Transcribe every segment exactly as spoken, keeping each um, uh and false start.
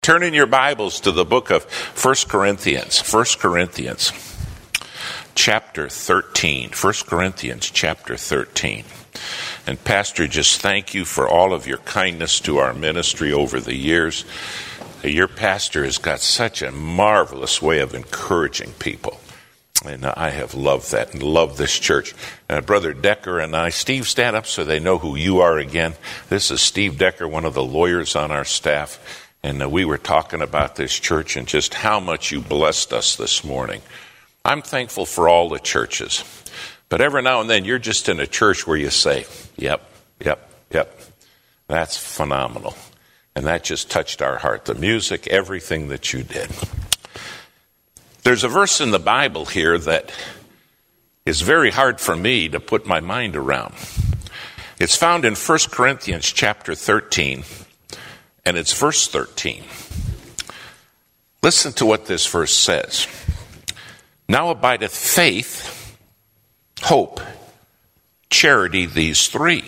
Turn in your Bibles to the book of First Corinthians. First Corinthians chapter thirteen. First Corinthians chapter thirteen. And Pastor, just thank you for all of your kindness to our ministry over the years. Your pastor has got such a marvelous way of encouraging people. And I have loved that and loved this church. Uh, Brother Decker and I, Steve, stand up so they know who you are again. This is Steve Decker, one of the lawyers on our staff. And uh, we were talking about this church and just how much you blessed us this morning. I'm thankful for all the churches. But every now and then you're just in a church where you say, yep, yep, yep. That's phenomenal. And that just touched our heart. The music, everything that you did. There's a verse in the Bible here that is very hard for me to put my mind around. It's found in First Corinthians chapter thirteen. And it's verse thirteen. Listen to what this verse says. Now abideth faith, hope, charity, these three.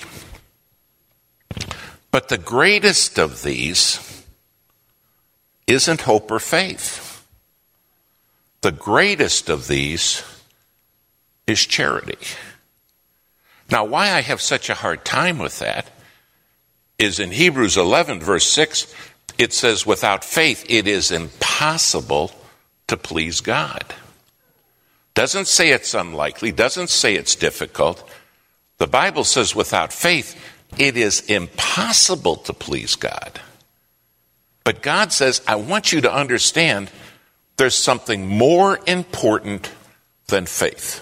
But the greatest of these isn't hope or faith. The greatest of these is charity. Now, why I have such a hard time with that is in Hebrews eleven, verse six, it says, without faith, it is impossible to please God. Doesn't say it's unlikely, doesn't say it's difficult. The Bible says without faith, it is impossible to please God. But God says, I want you to understand there's something more important than faith.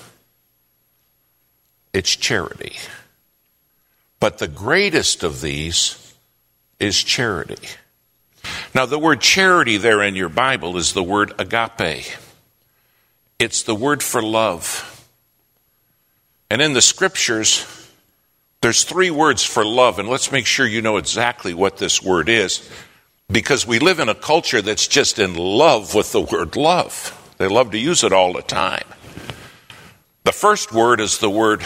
It's charity. But the greatest of these is charity. Now, the word charity there in your Bible is the word agape. It's the word for love. And in the scriptures, there's three words for love. And let's make sure you know exactly what this word is, because we live in a culture that's just in love with the word love. They love to use it all the time. The first word is the word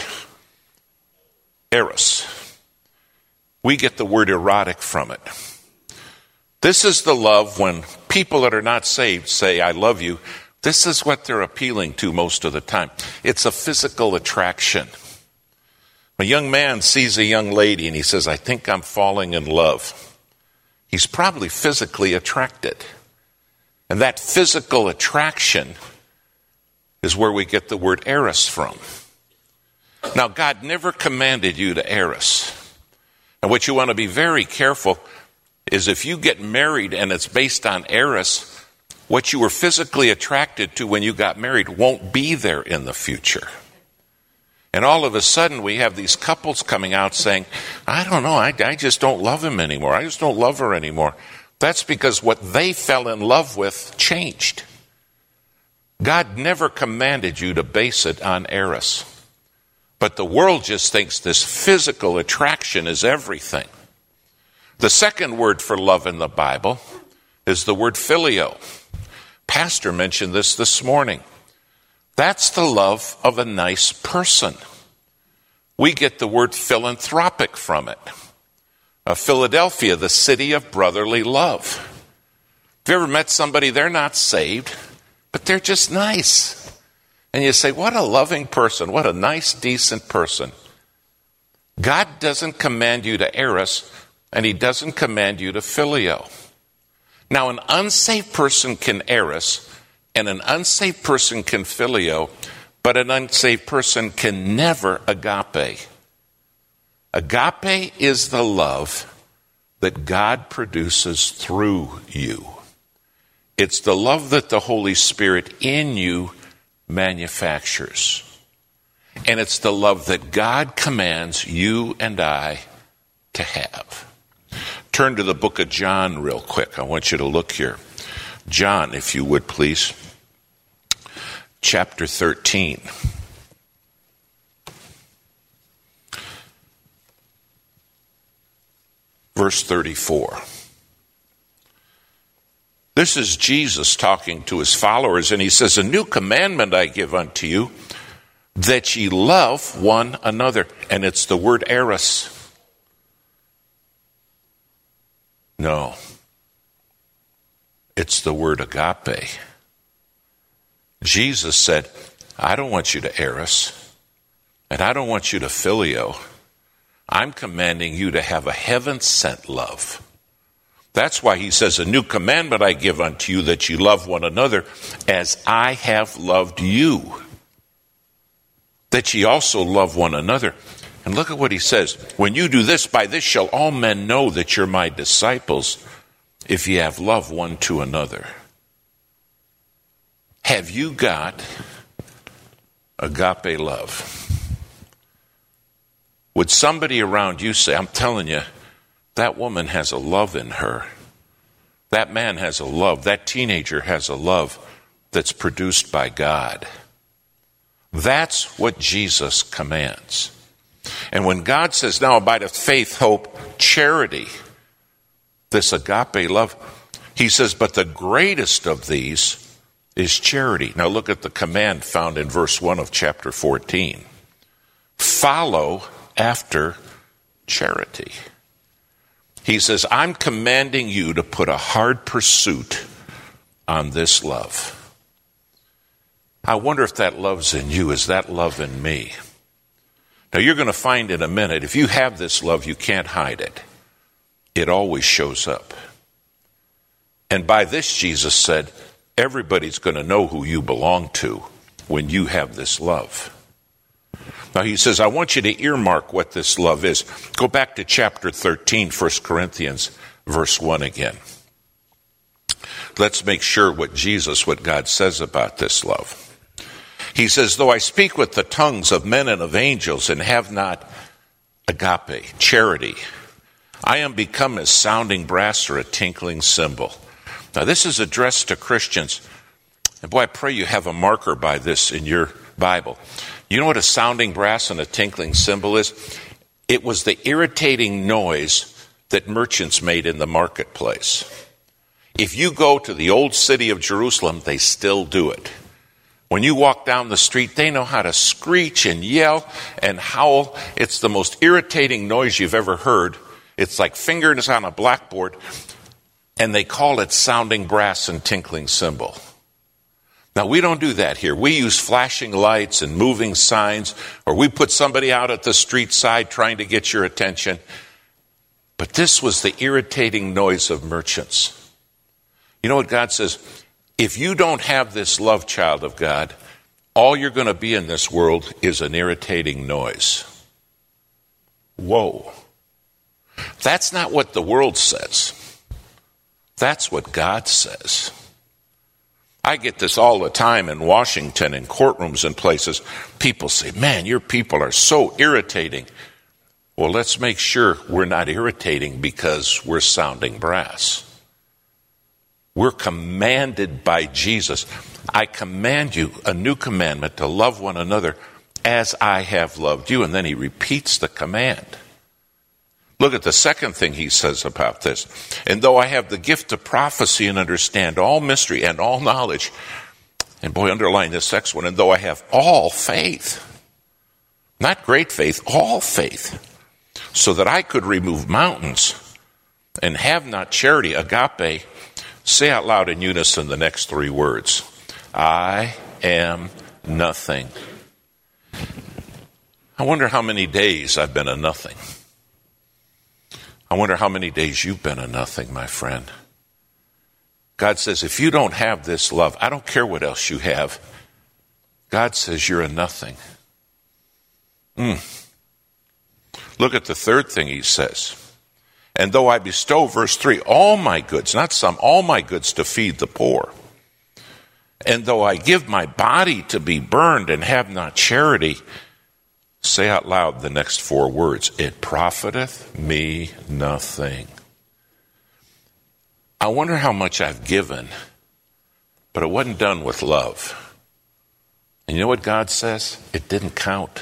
eros. We get the word erotic from it. This is the love when people that are not saved say, I love you. This is what they're appealing to most of the time. It's a physical attraction. A young man sees a young lady and he says, I think I'm falling in love. He's probably physically attracted. And that physical attraction is where we get the word eros from. Now, God never commanded you to eros. And what you want to be very careful is if you get married and it's based on eros, what you were physically attracted to when you got married won't be there in the future. And all of a sudden we have these couples coming out saying, I don't know, I, I just don't love him anymore. I just don't love her anymore. That's because what they fell in love with changed. God never commanded you to base it on eros. But the world just thinks this physical attraction is everything. The second word for love in the Bible is the word phileo. Pastor mentioned this this morning. That's the love of a nice person. We get the word philanthropic from it. Uh, Philadelphia, the city of brotherly love. Have you ever met somebody, they're not saved, but they're just nice? And you say, what a loving person, what a nice, decent person. God doesn't command you to eros, and he doesn't command you to phileo. Now, an unsaved person can eros, and an unsaved person can phileo, but an unsaved person can never agape. Agape is the love that God produces through you. It's the love that the Holy Spirit in you manufactures. And it's the love that God commands you and I to have. Turn to the book of John real quick. I want you to look here. John, if you would please. Chapter thirteen. Verse thirty-four. This is Jesus talking to his followers, and he says, a new commandment I give unto you, that ye love one another. And it's the word eros. No. It's the word agape. Jesus said, I don't want you to eros, and I don't want you to phileo. I'm commanding you to have a heaven-sent love. That's why he says, a new commandment I give unto you, that you love one another as I have loved you. That ye also love one another. And look at what he says. When you do this, by this shall all men know that you're my disciples, if ye have love one to another. Have you got agape love? Would somebody around you say, I'm telling you, that woman has a love in her. That man has a love. That teenager has a love that's produced by God. That's what Jesus commands. And when God says, now abideth faith, hope, charity, this agape love, he says, but the greatest of these is charity. Now look at the command found in verse one of chapter fourteen. Follow after charity. He says, I'm commanding you to put a hard pursuit on this love. I wonder if that love's in you. Is that love in me? Now you're going to find in a minute, if you have this love, you can't hide it. It always shows up. And by this, Jesus said, everybody's going to know who you belong to when you have this love. Now he says, I want you to earmark what this love is. Go back to chapter thirteen, First Corinthians, verse one again. Let's make sure what Jesus, what God says about this love. He says, though I speak with the tongues of men and of angels and have not agape, charity, I am become as sounding brass or a tinkling cymbal. Now this is addressed to Christians. And boy, I pray you have a marker by this in your Bible. You know what a sounding brass and a tinkling cymbal is? It was the irritating noise that merchants made in the marketplace. If you go to the old city of Jerusalem, they still do it. When you walk down the street, they know how to screech and yell and howl. It's the most irritating noise you've ever heard. It's like fingers on a blackboard, and they call it sounding brass and tinkling cymbal. Now, we don't do that here. We use flashing lights and moving signs, or we put somebody out at the street side trying to get your attention. But this was the irritating noise of merchants. You know what God says? If you don't have this love, child of God, all you're going to be in this world is an irritating noise. Whoa. That's not what the world says. That's what God says. I get this all the time in Washington, in courtrooms and places. People say, man, your people are so irritating. Well, let's make sure we're not irritating because we're sounding brass. We're commanded by Jesus. I command you a new commandment to love one another as I have loved you. And then he repeats the command. Look at the second thing he says about this. And though I have the gift of prophecy and understand all mystery and all knowledge, and boy, underline this next one, and though I have all faith, not great faith, all faith, so that I could remove mountains and have not charity, agape, say out loud in unison the next three words. I am nothing. I wonder how many days I've been a nothing. I wonder how many days you've been a nothing, my friend. God says, if you don't have this love, I don't care what else you have. God says you're a nothing. Mm. Look at the third thing he says. And though I bestow, verse three, all my goods, not some, all my goods to feed the poor. And though I give my body to be burned and have not charity, say out loud the next four words. It profiteth me nothing. I wonder how much I've given, but it wasn't done with love. And you know what God says? It didn't count.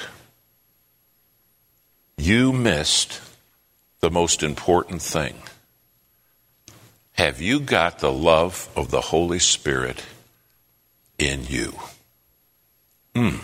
You missed the most important thing. Have you got the love of the Holy Spirit in you? Hmm.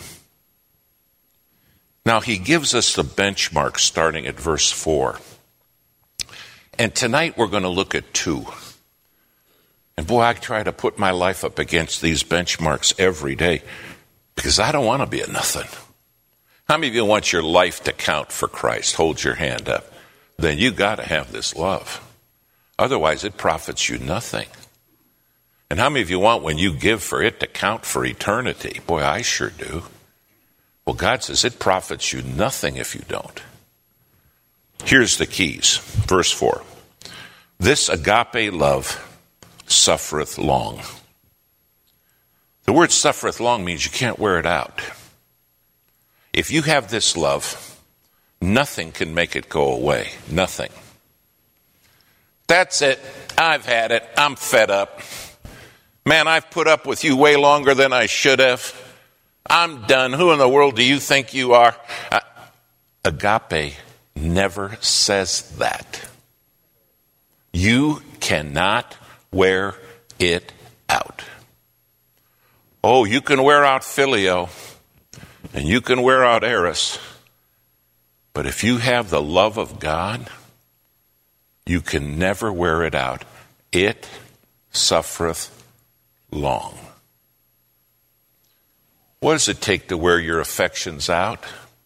Now, he gives us the benchmark starting at verse four. And tonight we're going to look at two. And boy, I try to put my life up against these benchmarks every day because I don't want to be a nothing. How many of you want your life to count for Christ? Hold your hand up. Then you got to have this love. Otherwise, it profits you nothing. And how many of you want when you give for it to count for eternity? Boy, I sure do. Well, God says it profits you nothing if you don't. Here's the keys. Verse four. This agape love suffereth long. The word suffereth long means you can't wear it out. If you have this love, nothing can make it go away. Nothing. That's it. I've had it. I'm fed up. Man, I've put up with you way longer than I should have. I'm done. Who in the world do you think you are? Uh, agape never says that. You cannot wear it out. Oh, you can wear out Phileo, and you can wear out Eris, but if you have the love of God, you can never wear it out. It suffereth long. What does it take to wear your affections out?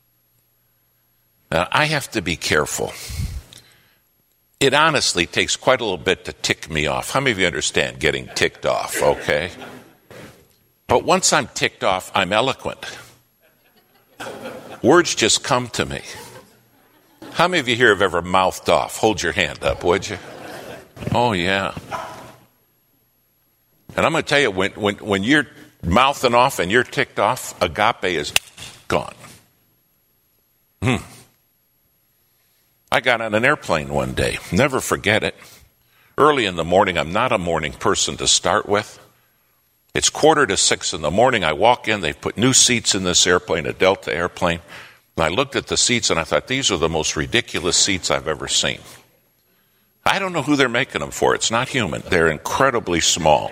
Now, I have to be careful. It honestly takes quite a little bit to tick me off. How many of you understand getting ticked off, okay? But once I'm ticked off, I'm eloquent. Words just come to me. How many of you here have ever mouthed off? Hold your hand up, would you? Oh, yeah. And I'm going to tell you, when, when, when you're mouthing off and you're ticked off, agape is gone. Hmm. I got on an airplane one day. Never forget it. Early in the morning, I'm not a morning person to start with. It's quarter to six in the morning. I walk in. They've put new seats in this airplane, a Delta airplane. And I looked at the seats and I thought, these are the most ridiculous seats I've ever seen. I don't know who they're making them for. It's not human. They're incredibly small.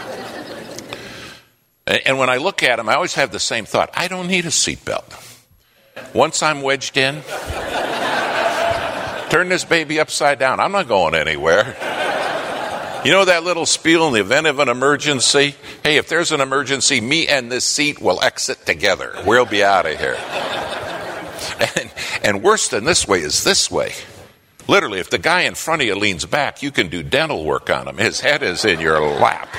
And when I look at them, I always have the same thought. I don't need a seatbelt. Once I'm wedged in, turn this baby upside down. I'm not going anywhere. You know that little spiel in the event of an emergency? Hey, if there's an emergency, me and this seat will exit together. We'll be out of here. And, and worse than this way is this way. Literally, if the guy in front of you leans back, you can do dental work on him. His head is in your lap.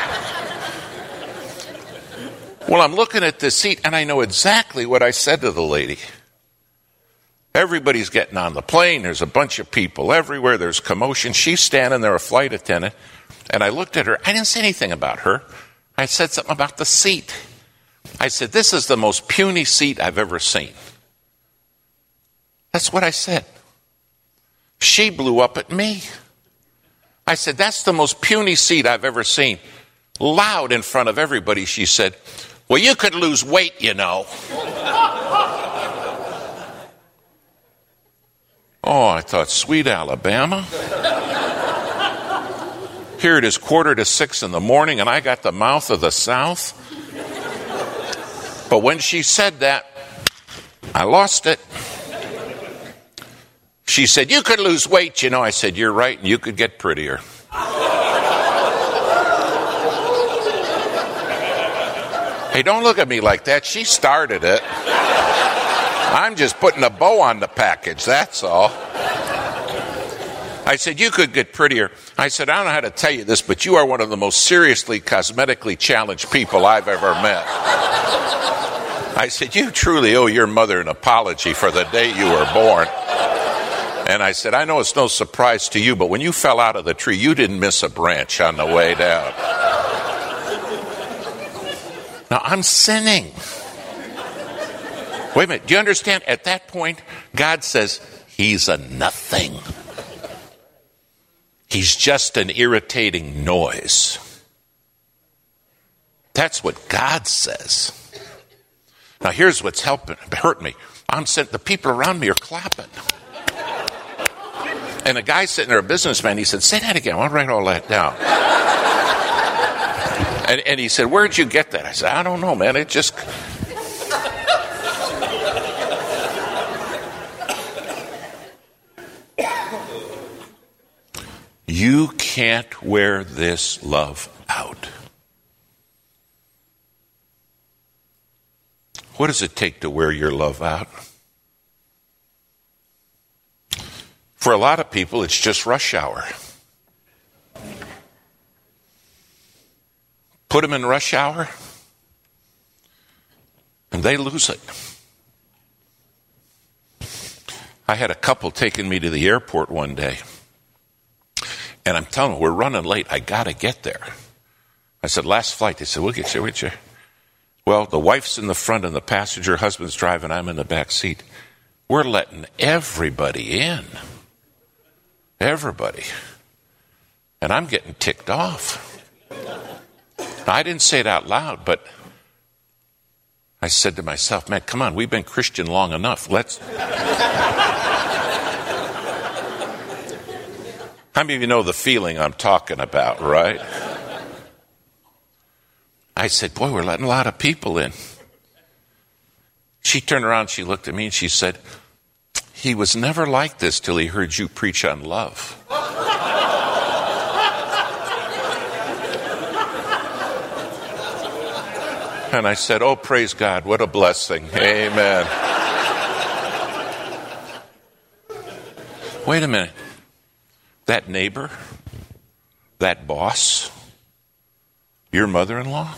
Well, I'm looking at this seat, and I know exactly what I said to the lady. Everybody's getting on the plane. There's a bunch of people everywhere. There's commotion. She's standing there, a flight attendant. And I looked at her. I didn't say anything about her. I said something about the seat. I said, this is the most puny seat I've ever seen. That's what I said. She blew up at me. I said, that's the most puny seat I've ever seen. Loud in front of everybody, she said, well, you could lose weight, you know. Oh, I thought, sweet Alabama. Here it is, quarter to six in the morning, and I got the mouth of the South. But when she said that, I lost it. She said, you could lose weight, you know. I said, you're right, and you could get prettier. Hey, don't look at me like that. She started it. I'm just putting a bow on the package, that's all. I said, you could get prettier. I said, I don't know how to tell you this, but you are one of the most seriously cosmetically challenged people I've ever met. I said, you truly owe your mother an apology for the day you were born. And I said, I know it's no surprise to you, but when you fell out of the tree, you didn't miss a branch on the way down. Now, I'm sinning. Wait a minute. Do you understand? At that point, God says, he's a nothing. He's just an irritating noise. That's what God says. Now, here's what's helping, hurt me. I'm sent, the people around me are clapping. And a guy sitting there, a businessman, he said, say that again. I'll write all that down. And, and he said, where'd you get that? I said, I don't know, man. It just... You can't wear this love out. What does it take to wear your love out? For a lot of people, it's just rush hour. Put them in rush hour, and they lose it. I had a couple taking me to the airport one day, and I'm telling them, we're running late. I got to get there. I said, last flight. They said, we'll get you, we'll get you. Well, the wife's in the front and the passenger, husband's driving, I'm in the back seat. We're letting everybody in. Everybody. And I'm getting ticked off. Now, I didn't say it out loud, but I said to myself, man, come on, we've been Christian long enough. Let's... How many of you know the feeling I'm talking about, right? I said, boy, we're letting a lot of people in. She turned around, she looked at me, and she said, he was never like this till he heard you preach on love. And I said, oh, praise God, what a blessing. Amen. Wait a minute. That neighbor, that boss, your mother-in-law?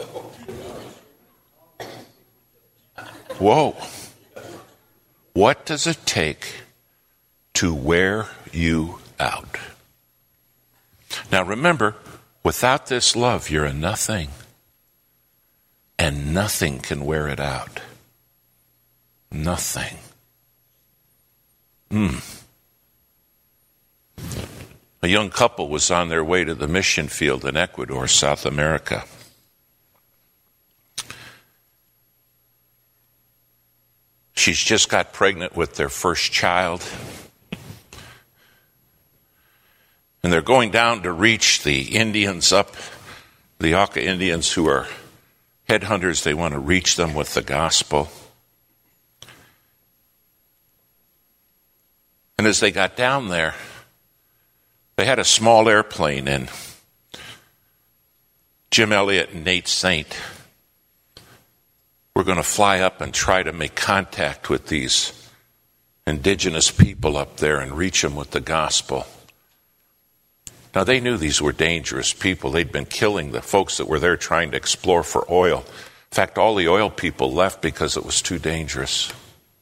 Whoa. What does it take to wear you out? Now remember, without this love, you're a nothing. And nothing can wear it out. Nothing. Hmm. A young couple was on their way to the mission field in Ecuador, South America. She's just got pregnant with their first child. And they're going down to reach the Indians up, the Auca Indians who are headhunters. They want to reach them with the gospel. And as they got down there, they had a small airplane, and Jim Elliot and Nate Saint were going to fly up and try to make contact with these indigenous people up there and reach them with the gospel. Now, they knew these were dangerous people. They'd been killing the folks that were there trying to explore for oil. In fact, all the oil people left because it was too dangerous.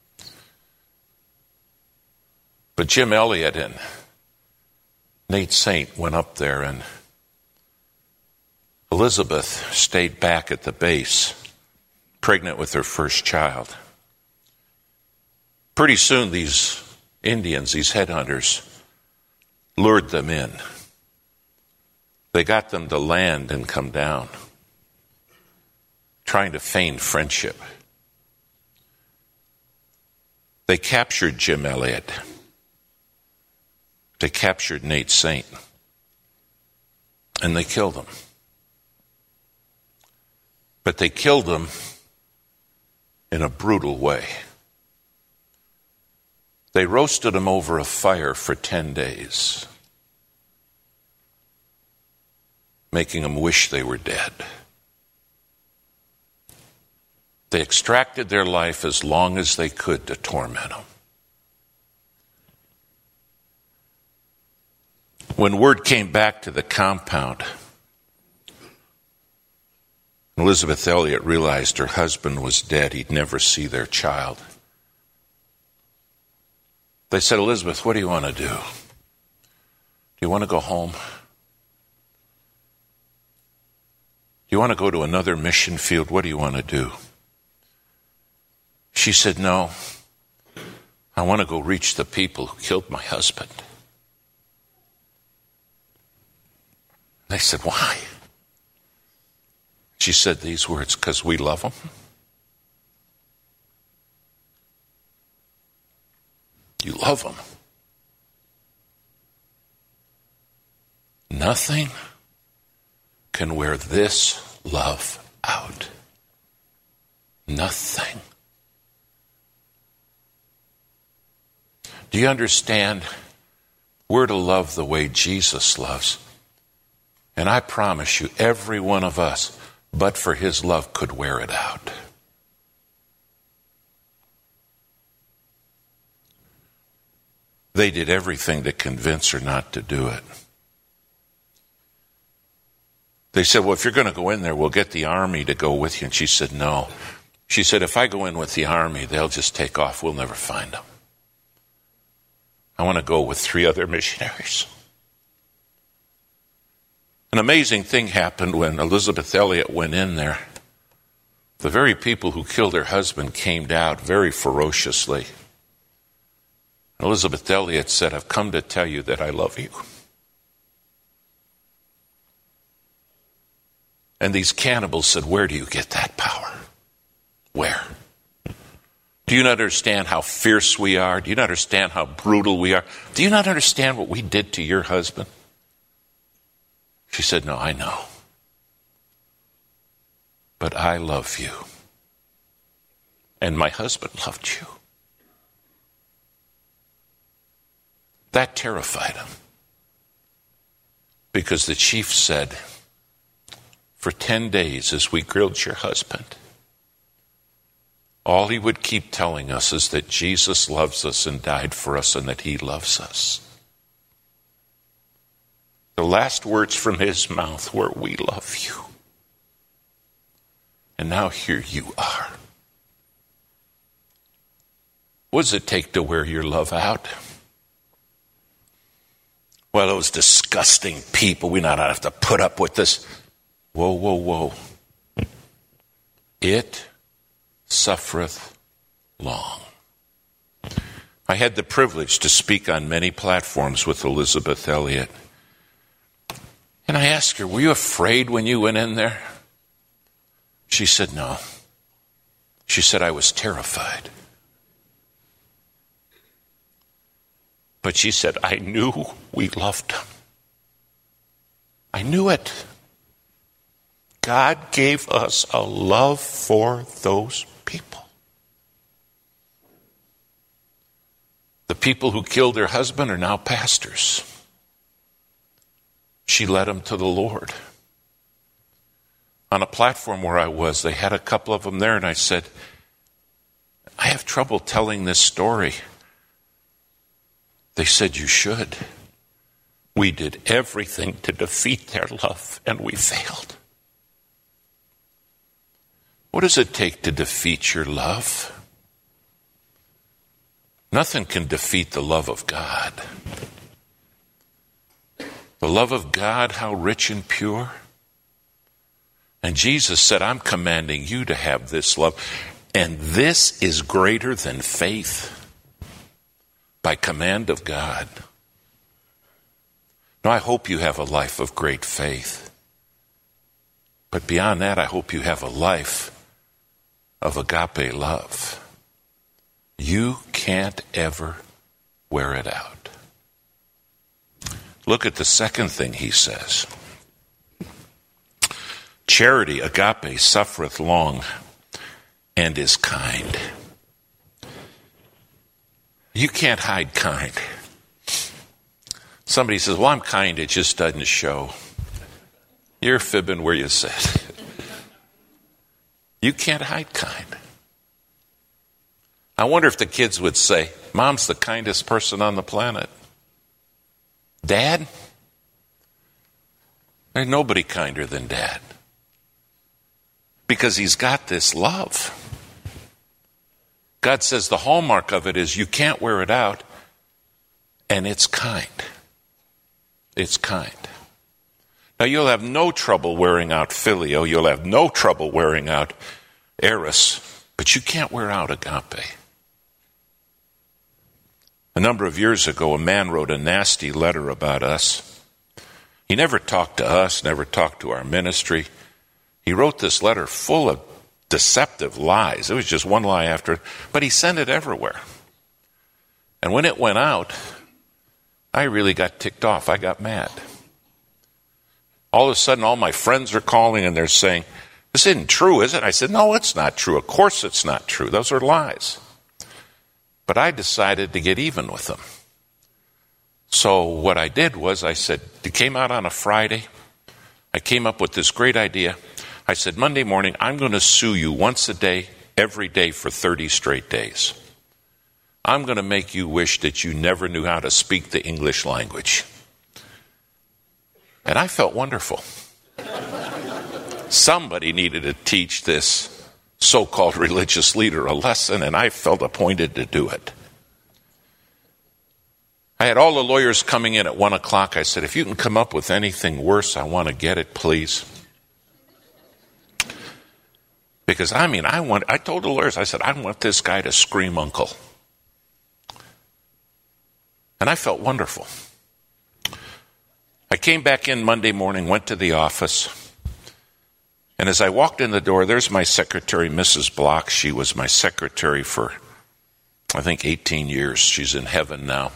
But Jim Elliot and Nate Saint went up there, and Elizabeth stayed back at the base, pregnant with her first child. Pretty soon, these Indians, these headhunters, lured them in. They got them to land and come down, trying to feign friendship. They captured Jim Elliot. They captured Nate Saint. And they killed him. But they killed him in a brutal way. They roasted him over a fire for ten days, making him wish they were dead. They extracted their life as long as they could to torment him. When word came back to the compound, Elizabeth Elliot realized her husband was dead. He'd never see their child. They said, Elizabeth, what do you want to do? Do you want to go home? Do you want to go to another mission field? What do you want to do? She said, no, I want to go reach the people who killed my husband. They said, why? She said these words, because we love them. You love them. Nothing can wear this love out. Nothing. Do you understand We're to love the way Jesus loves. And I promise you, every one of us, but for his love, could wear it out. They did everything to convince her not to do it. They said, well, if you're going to go in there, we'll get the army to go with you. And she said, no. She said, if I go in with the army, they'll just take off. We'll never find them. I want to go with three other missionaries. An amazing thing happened when Elisabeth Elliot went in there. The very people who killed her husband came out very ferociously. Elisabeth Elliot said, I've come to tell you that I love you. And these cannibals said, where do you get that power? Where? Do you not understand how fierce we are? Do you not understand how brutal we are? Do you not understand what we did to your husband? She said, no, I know. But I love you. And my husband loved you. That terrified him. Because the chief said, for ten days as we grilled your husband, all he would keep telling us is that Jesus loves us and died for us and that he loves us. The last words from his mouth were, we love you. And now here you are. What does it take to wear your love out? Well, those disgusting people, we not have to put up with this. Whoa, whoa, whoa. It suffereth long. I had the privilege to speak on many platforms with Elisabeth Elliot. And I asked her, were you afraid when you went in there? She said, no. She said, I was terrified. But she said, I knew we loved him. I knew it. God gave us a love for those people. The people who killed her husband are now pastors. She led them to the Lord. On a platform where I was, they had a couple of them there, and I said, I have trouble telling this story. They said, you should. We did everything to defeat their love, and we failed. What does it take to defeat your love? Nothing can defeat the love of God. The love of God, how rich and pure. And Jesus said, I'm commanding you to have this love. And this is greater than faith. By command of God. Now, I hope you have a life of great faith. But beyond that, I hope you have a life of agape love. You can't ever wear it out. Look at the second thing he says. Charity, agape, suffereth long and is kind. You can't hide kind. Somebody says, well, I'm kind, it just doesn't show. You're fibbing where you sit. You can't hide kind. I wonder if the kids would say, Mom's the kindest person on the planet. Dad? There's nobody kinder than Dad. Because he's got this love. God says the hallmark of it is you can't wear it out, and it's kind. It's kind. Now, you'll have no trouble wearing out Phileo. You'll have no trouble wearing out Eros, but you can't wear out agape. A number of years ago, a man wrote a nasty letter about us. He never talked to us, never talked to our ministry. He wrote this letter full of deceptive lies. It was just one lie after it, but he sent it everywhere. And when it went out, I really got ticked off. I got mad. All of a sudden, all my friends are calling and they're saying, this isn't true, is it? I said, no, it's not true. Of course it's not true. Those are lies. But I decided to get even with them. So what I did was I said, it came out on a Friday. I came up with this great idea. I said, Monday morning, I'm going to sue you once a day, every day for thirty straight days. I'm going to make you wish that you never knew how to speak the English language. And I felt wonderful. Somebody needed to teach this so-called religious leader a lesson, and I felt appointed to do it. I had all the lawyers coming in at one o'clock. I said, if you can come up with anything worse, I want to get it, please. Because, I mean, I want, I told the lawyers, I said, I want this guy to scream uncle. And I felt wonderful. I came back in Monday morning, went to the office, and as I walked in the door, there's my secretary, Missus Block. She was my secretary for, I think, eighteen years. She's in heaven now.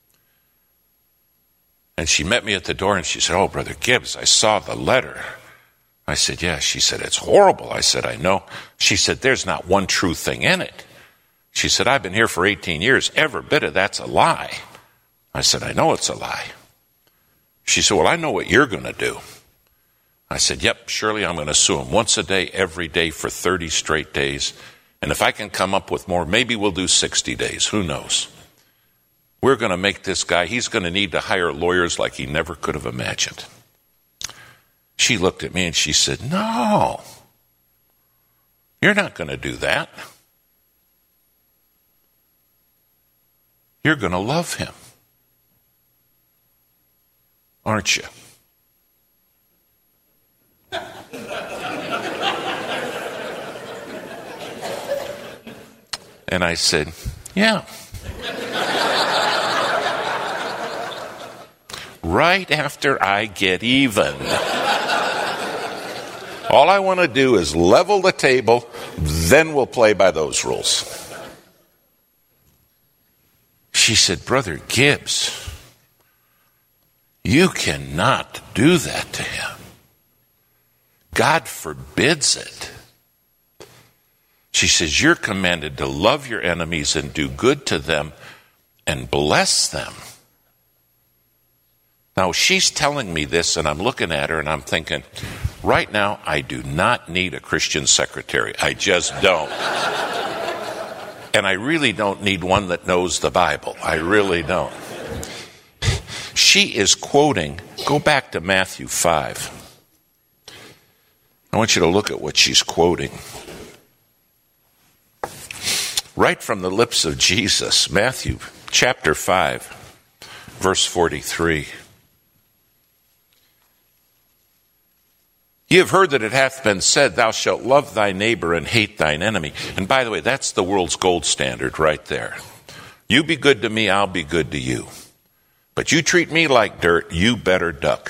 And she met me at the door and she said, oh, Brother Gibbs, I saw the letter. I said, yeah. She said, it's horrible. I said, I know. She said, there's not one true thing in it. She said, I've been here for eighteen years. Every bit of that's a lie. I said, I know it's a lie. She said, well, I know what you're going to do. I said, yep, surely I'm going to sue him once a day, every day for thirty straight days. And if I can come up with more, maybe we'll do sixty days. Who knows? We're going to make this guy, he's going to need to hire lawyers like he never could have imagined. She looked at me and she said, no, you're not going to do that. You're going to love him, aren't you? And I said, yeah. Right after I get even. All I want to do is level the table, then we'll play by those rules. She said, Brother Gibbs, you cannot do that to him. God forbids it. She says, you're commanded to love your enemies and do good to them and bless them. Now, she's telling me this, and I'm looking at her, and I'm thinking, right now, I do not need a Christian secretary. I just don't. And I really don't need one that knows the Bible. I really don't. She is quoting, go back to Matthew five. I want you to look at what she's quoting. Right from the lips of Jesus, Matthew chapter five, verse forty-three. Ye have heard that it hath been said, thou shalt love thy neighbor and hate thine enemy. And by the way, that's the world's gold standard right there. You be good to me, I'll be good to you. But you treat me like dirt, you better duck.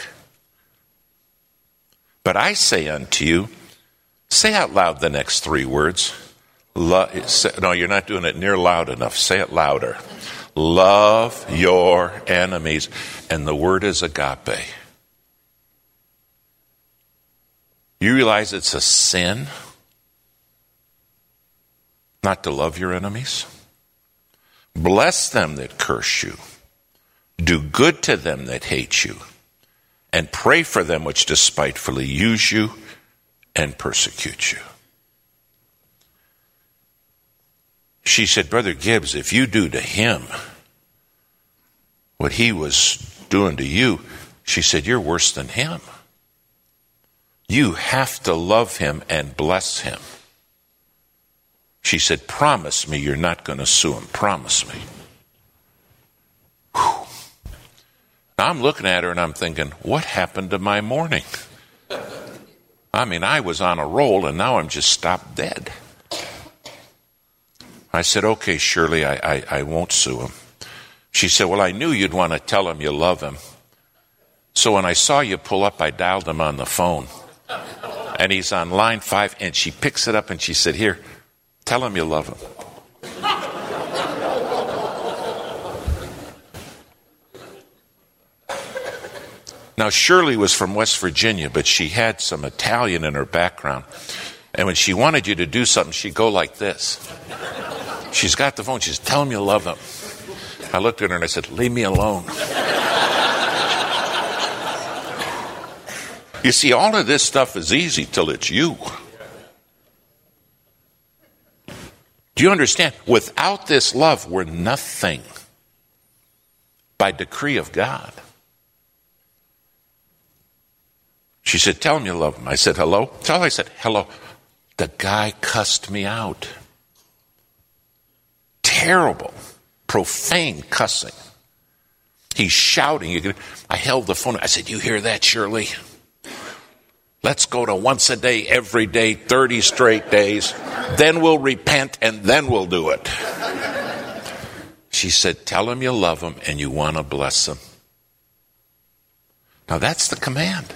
But I say unto you, say out loud the next three words. Lo- say, no, you're not doing it near loud enough. Say it louder. Love your enemies. And the word is agape. You realize it's a sin not to love your enemies? Bless them that curse you. Do good to them that hate you. And pray for them which despitefully use you and persecute you. She said, Brother Gibbs, if you do to him what he was doing to you, she said, you're worse than him. You have to love him and bless him. She said, promise me you're not going to sue him. Promise me. Whew. Now I'm looking at her and I'm thinking, what happened to my morning? I mean, I was on a roll and now I'm just stopped dead. I said, okay, Shirley, I, I, I won't sue him. She said, well, I knew you'd want to tell him you love him. So when I saw you pull up, I dialed him on the phone. And he's on line five, and she picks it up and she said, here, tell him you love him. Now, Shirley was from West Virginia, but she had some Italian in her background. And when she wanted you to do something, she'd go like this. She's got the phone. She says, tell him you love him. I looked at her and I said, leave me alone. You see, all of this stuff is easy till it's you. Do you understand? Without this love, we're nothing by decree of God. She said, tell him you love him. I said, hello? Tell her I said, hello. The guy cussed me out. Terrible, profane cussing. He's shouting. I held the phone. I said, you hear that, Shirley? Let's go to once a day, every day, thirty straight days. Then we'll repent and then we'll do it. She said, tell him you love him and you want to bless him. Now that's the command.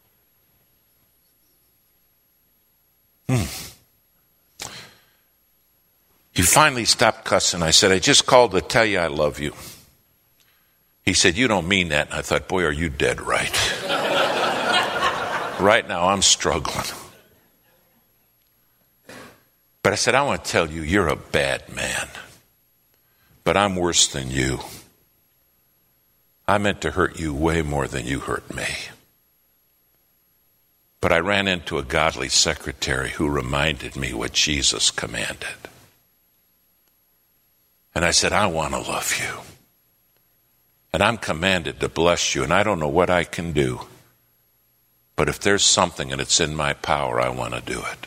Hmm. He finally stopped cussing. I said, I just called to tell you I love you. He said, you don't mean that. And I thought, boy, are you dead right. Right now I'm struggling. But I said, I want to tell you, you're a bad man. But I'm worse than you. I meant to hurt you way more than you hurt me. But I ran into a godly secretary who reminded me what Jesus commanded. And I said, I want to love you. And I'm commanded to bless you. And I don't know what I can do. But if there's something and it's in my power, I want to do it.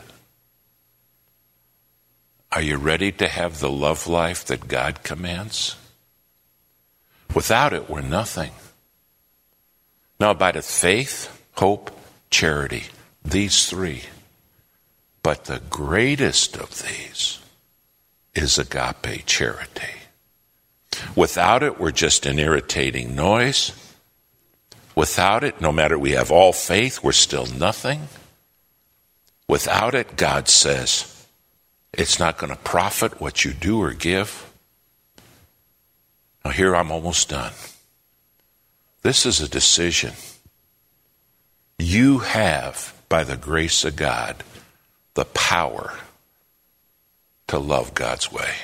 Are you ready to have the love life that God commands? Without it, we're nothing. Now, abideth faith, hope, charity. These three. But the greatest of these is agape charity. Without it, we're just an irritating noise. Without it, no matter we have all faith, we're still nothing. Without it, God says, it's not going to profit what you do or give. Now here I'm almost done. This is a decision. You have, by the grace of God, the power to love God's way.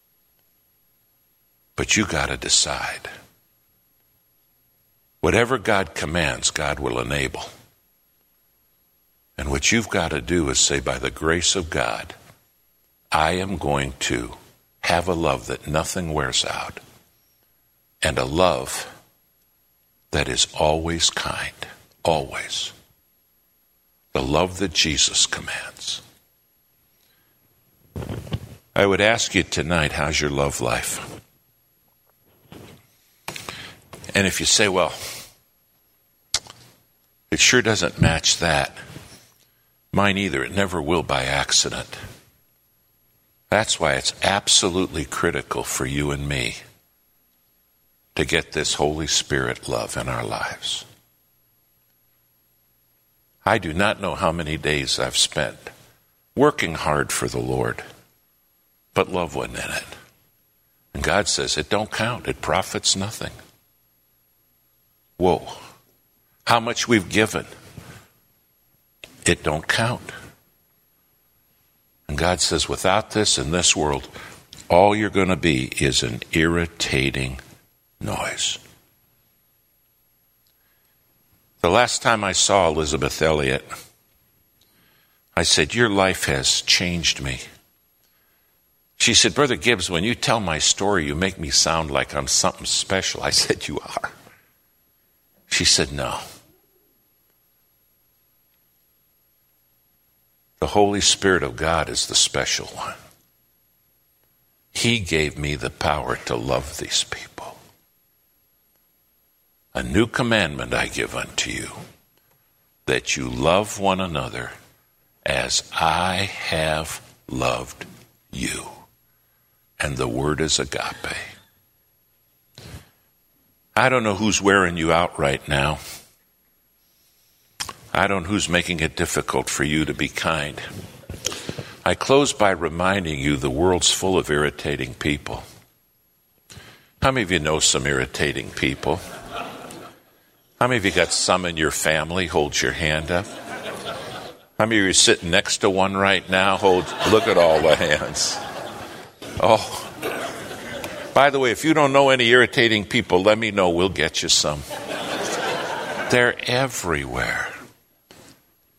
But you got to decide. Whatever God commands, God will enable. And what you've got to do is say, by the grace of God, I am going to have a love that nothing wears out, and a love that is always kind, always. The love that Jesus commands. I would ask you tonight, how's your love life? And if you say, well, it sure doesn't match that, mine either, it never will by accident. That's why it's absolutely critical for you and me to get this Holy Spirit love in our lives. I do not know how many days I've spent working hard for the Lord, but love wasn't in it. And God says it don't count. It profits nothing. Whoa. How much we've given, it don't count. And God says, without this in this world, all you're going to be is an irritating noise. The last time I saw Elizabeth Elliot, I said, your life has changed me. She said, Brother Gibbs, when you tell my story, you make me sound like I'm something special. I said, you are. She said, no. The Holy Spirit of God is the special one. He gave me the power to love these people. A new commandment I give unto you, that you love one another as I have loved you. And the word is agape. I don't know who's wearing you out right now. I don't know who's making it difficult for you to be kind. I close by reminding you the world's full of irritating people. How many of you know some irritating people? How many of you got some in your family? Hold your hand up. How many of you are sitting next to one right now? Hold. Look at all the hands. Oh. By the way, if you don't know any irritating people, let me know. We'll get you some. They're everywhere.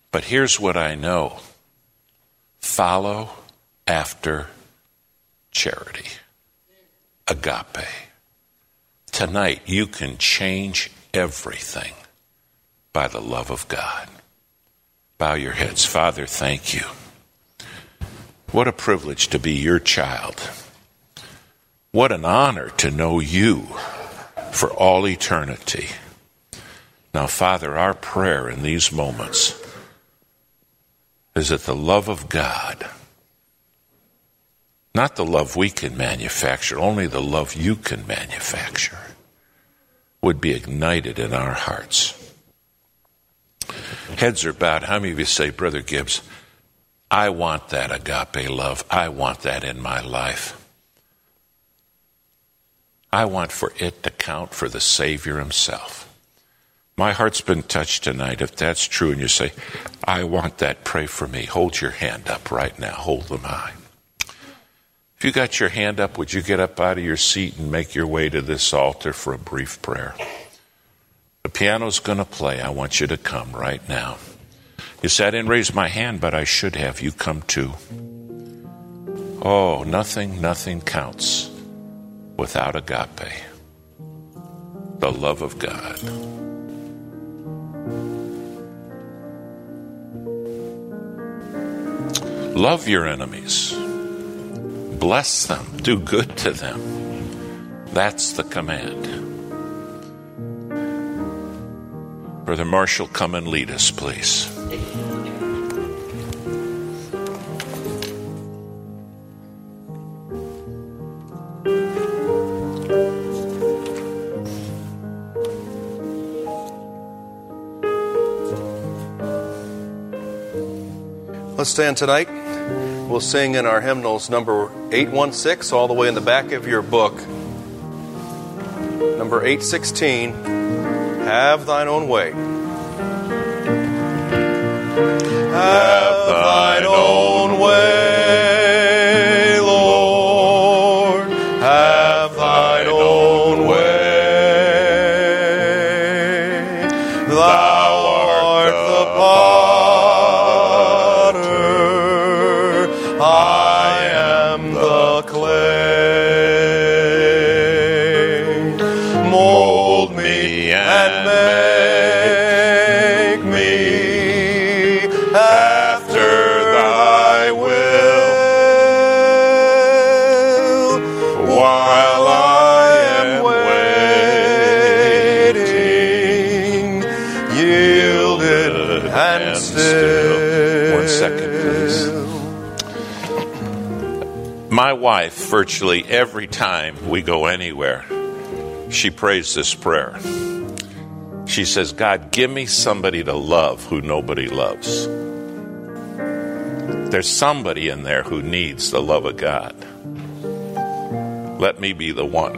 But here's what I know. Follow after charity. Agape. Tonight you can change everything by the love of God. Bow your heads. Father, thank you. What a privilege to be your child. What an honor to know you for all eternity. Now, Father, our prayer in these moments is that the love of God, not the love we can manufacture, only the love you can manufacture, would be ignited in our hearts. Heads are bowed. How many of you say, Brother Gibbs, I want that agape love. I want that in my life. I want for it to count for the Savior himself. My heart's been touched tonight. If that's true and you say, I want that, pray for me. Hold your hand up right now. Hold them high. If you got your hand up, would you get up out of your seat and make your way to this altar for a brief prayer? The piano's going to play. I want you to come right now. You say, I didn't raise my hand, but I should have. You come too. Oh, nothing, nothing counts without agape, the love of God. Love your enemies. Bless them. Do good to them. That's the command. Brother Marshall, come and lead us, please. Let's stand tonight. We'll sing in our hymnals number eight one six, all the way in the back of your book. Number eight sixteen, Have Thine Own Way. Have Thine Own way, Lord. Have Thine own way. Thou art the potter, I am the clay. Mold me and make me after thy will, while I am waiting, yielded and still. One second, please. My wife, virtually every time we go anywhere, she prays this prayer. She says, God, give me somebody to love who nobody loves. There's somebody in there who needs the love of God. Let me be the one.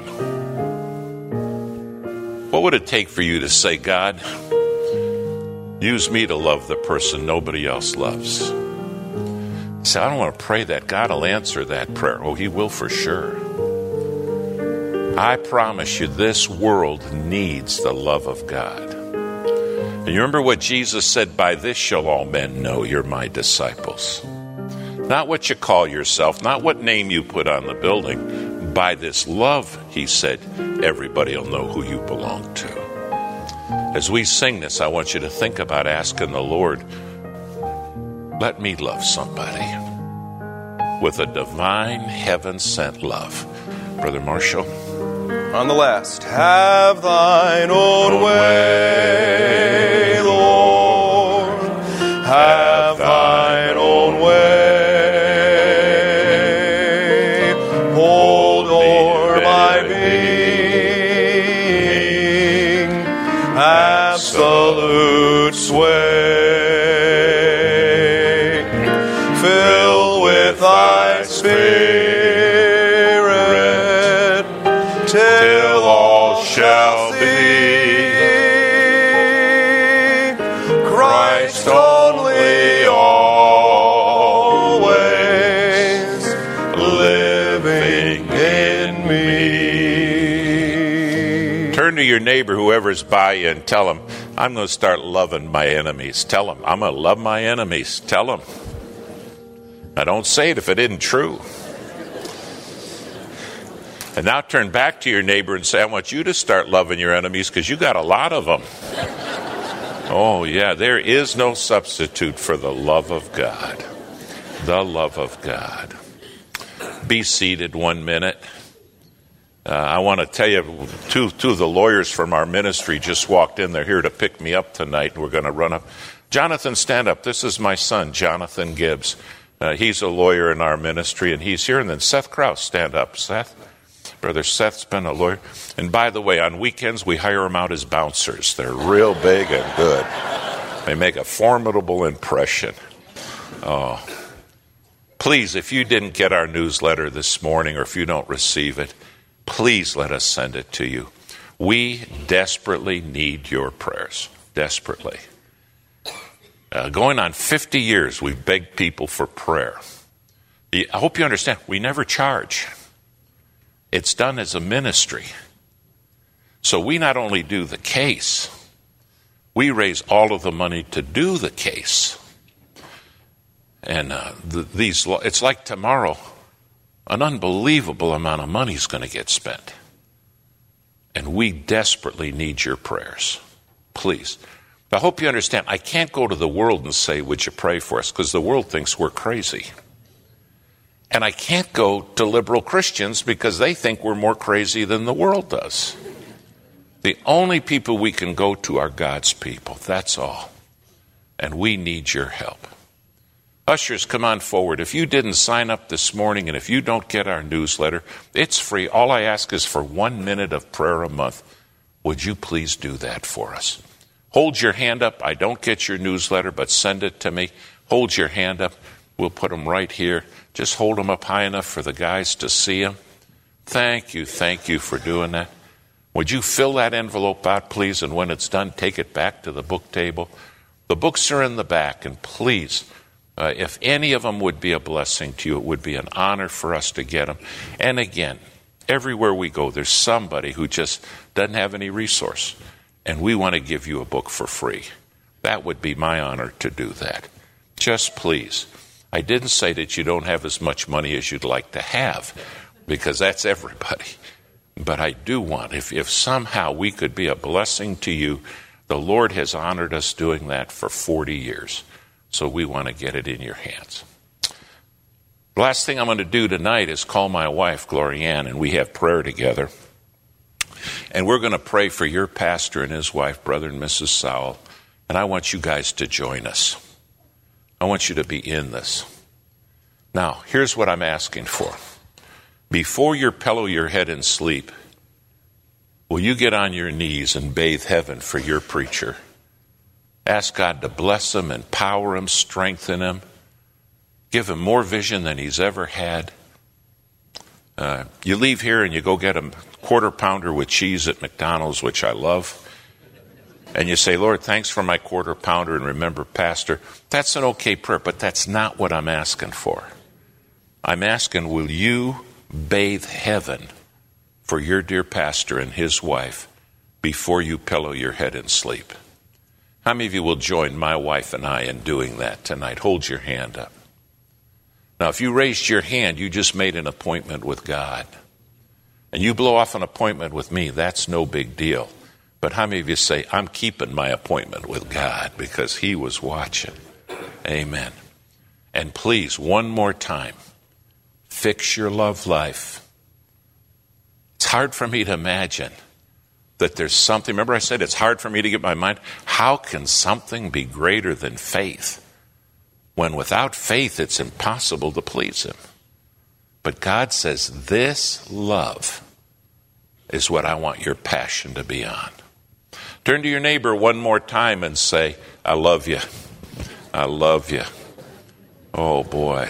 What would it take for you to say, God, use me to love the person nobody else loves? Say, I don't want to pray that. God will answer that prayer. Oh, he will for sure. I promise you, this world needs the love of God. And you remember what Jesus said, by this shall all men know you're my disciples. Not what you call yourself, not what name you put on the building. By this love, he said, everybody will know who you belong to. As we sing this, I want you to think about asking the Lord, let me love somebody with a divine, heaven-sent love. Brother Marshall. On the last, have thine own way, Lord. Have thine own way. Hold o'er my being absolute sway. Fill with thy Spirit till all shall be Christ only, always living in me. Turn to your neighbor, whoever's by you, and tell him, I'm going to start loving my enemies. Tell them, I'm going to love my enemies. Tell them. I don't say it if it isn't true. And now turn back to your neighbor and say, I want you to start loving your enemies because you got a lot of them. Oh, yeah, there is no substitute for the love of God. The love of God. Be seated one minute. Uh, I want to tell you, two, two of the lawyers from our ministry just walked in. They're here to pick me up tonight. We're going to run up. Jonathan, stand up. This is my son, Jonathan Gibbs. Uh, he's a lawyer in our ministry, and he's here. And then Seth Krause, stand up. Seth? Brother Seth's been a lawyer. And by the way, on weekends, we hire them out as bouncers. They're real big and good. They make a formidable impression. Oh. Please, if you didn't get our newsletter this morning, or if you don't receive it, please let us send it to you. We desperately need your prayers. Desperately. Uh, going on fifty years, we've begged people for prayer. I hope you understand, we never charge. It's done as a ministry. So we not only do the case, we raise all of the money to do the case. And uh, the, these, it's like tomorrow, an unbelievable amount of money is going to get spent. And we desperately need your prayers. Please. I hope you understand, I can't go to the world and say, would you pray for us? Because the world thinks we're crazy. And I can't go to liberal Christians because they think we're more crazy than the world does. The only people we can go to are God's people. That's all. And we need your help. Ushers, come on forward. If you didn't sign up this morning and if you don't get our newsletter, it's free. All I ask is for one minute of prayer a month. Would you please do that for us? Hold your hand up. I don't get your newsletter, but send it to me. Hold your hand up. We'll put them right here. Just hold them up high enough for the guys to see them. Thank you. Thank you for doing that. Would you fill that envelope out, please? And when it's done, take it back to the book table. The books are in the back. And please, uh, if any of them would be a blessing to you, it would be an honor for us to get them. And again, everywhere we go, there's somebody who just doesn't have any resource. And we want to give you a book for free. That would be my honor to do that. Just please. I didn't say that you don't have as much money as you'd like to have, because that's everybody. But I do want, if, if somehow we could be a blessing to you, the Lord has honored us doing that for forty years. So we want to get it in your hands. The last thing I'm going to do tonight is call my wife, Glorianne, and we have prayer together. And we're going to pray for your pastor and his wife, Brother and Missus Sowell. And I want you guys to join us. I want you to be in this. Now, here's what I'm asking for. Before you pillow your head and sleep, will you get on your knees and bathe heaven for your preacher? Ask God to bless him, empower him, strengthen him, give him more vision than he's ever had. Uh, you leave here and you go get a quarter pounder with cheese at McDonald's, which I love. And you say, Lord, thanks for my quarter pounder, and remember, Pastor, that's an okay prayer, but that's not what I'm asking for. I'm asking, will you bathe heaven for your dear pastor and his wife before you pillow your head and sleep? How many of you will join my wife and I in doing that tonight? Hold your hand up. Now, if you raised your hand, you just made an appointment with God. And you blow off an appointment with me, that's no big deal. But how many of you say, I'm keeping my appointment with God because he was watching? Amen. And please, one more time, fix your love life. It's hard for me to imagine that there's something. Remember I said it's hard for me to get my mind. How can something be greater than faith? When without faith, it's impossible to please him. But God says, this love is what I want your passion to be on. Turn to your neighbor one more time and say, I love you. I love you. Oh, boy.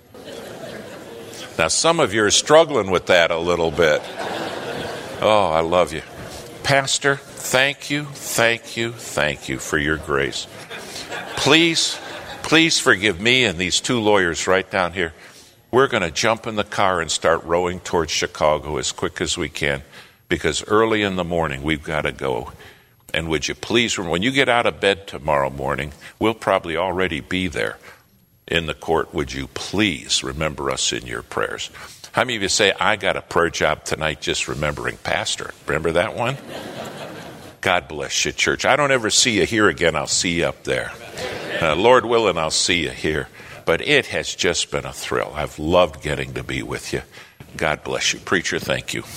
Now, some of you are struggling with that a little bit. Oh, I love you. Pastor, thank you, thank you, thank you for your grace. Please, please forgive me and these two lawyers right down here. We're going to jump in the car and start rowing towards Chicago as quick as we can, because early in the morning we've got to go And would you please, when you get out of bed tomorrow morning, we'll probably already be there in the court. Would you please remember us in your prayers? How many of you say, I got a prayer job tonight just remembering Pastor? Remember that one? God bless you, church. I don't ever see you here again. I'll see you up there. Uh, Lord willing, I'll see you here. But it has just been a thrill. I've loved getting to be with you. God bless you. Preacher, thank you.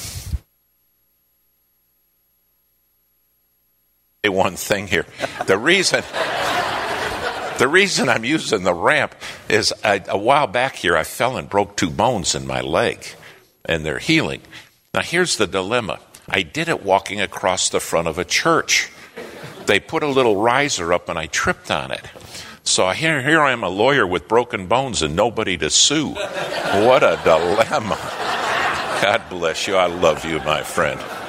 One thing here. The reason... The reason I'm using the ramp is I, a while back here, I fell and broke two bones in my leg, and they're healing. Now, here's the dilemma. I did it walking across the front of a church. They put a little riser up, and I tripped on it. So here, here I am, a lawyer with broken bones and nobody to sue. What a dilemma. God bless you. I love you, my friend.